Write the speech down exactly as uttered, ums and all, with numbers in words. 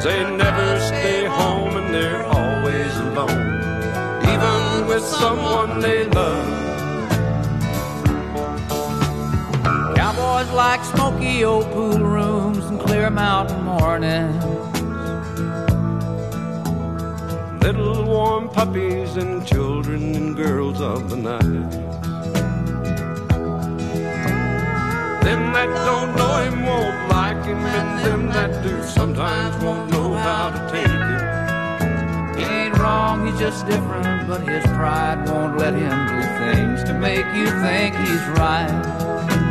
they never stay home and they're always alone, even with someone they love. Cowboys like smoky old pool rooms and clear mountain mornings, little warm puppies and children and girls of the night. Them that don't know him won't like him, and them that do sometimes won't know how to take it. He ain't wrong, he's just different, but his pride won't let him do things to make you think he's right.